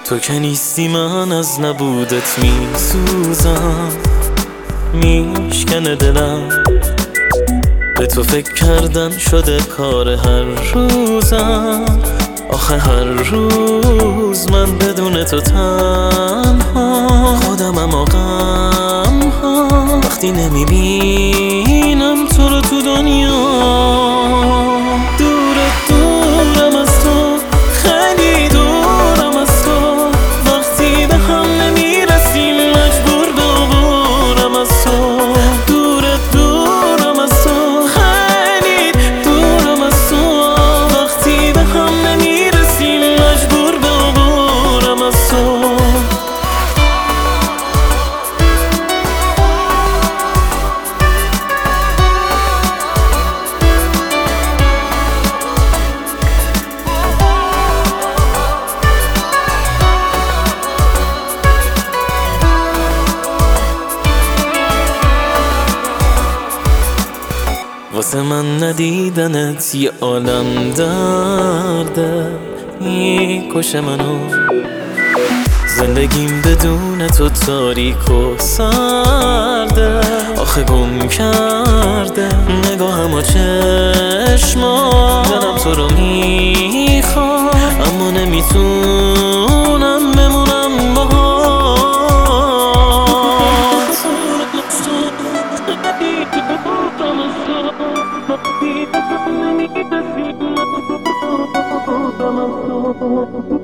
تو که نیستی من از نبودت میسوزم، میشکنه دلم. به تو فکر کردن شده کار هر روزم. آخه هر روز من بدون تو تنها خودمم و غم ها. وقتی نمیبینم تو رو تو دنیا، دورم از تو، خیلی دورم از تو. وقتی به هم نمیرسیم مجبور به عبورم از تو. دورم از تو، خیلی دورم از تو. وقتی به هم نمیرسیم مجبور به عبورم از تو. واسه من ندیدنت یه عالم درده، میکشه منو. زندگیم بدون تو تاریک و سرده. آخه گم کرده نگاهم و چشمام. دلم تو رو میخوام اما نمیتونم بمونم باهات. Vamos